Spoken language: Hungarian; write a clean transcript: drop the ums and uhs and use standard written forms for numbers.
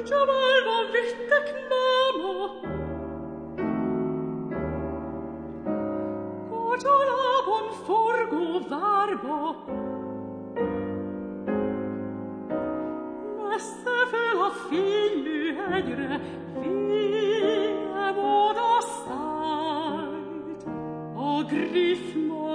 Giavalvo vittek namo, Cociolabon forgo varbo, Messe fel a fénylő hegyre, Vievo da szájt, a griff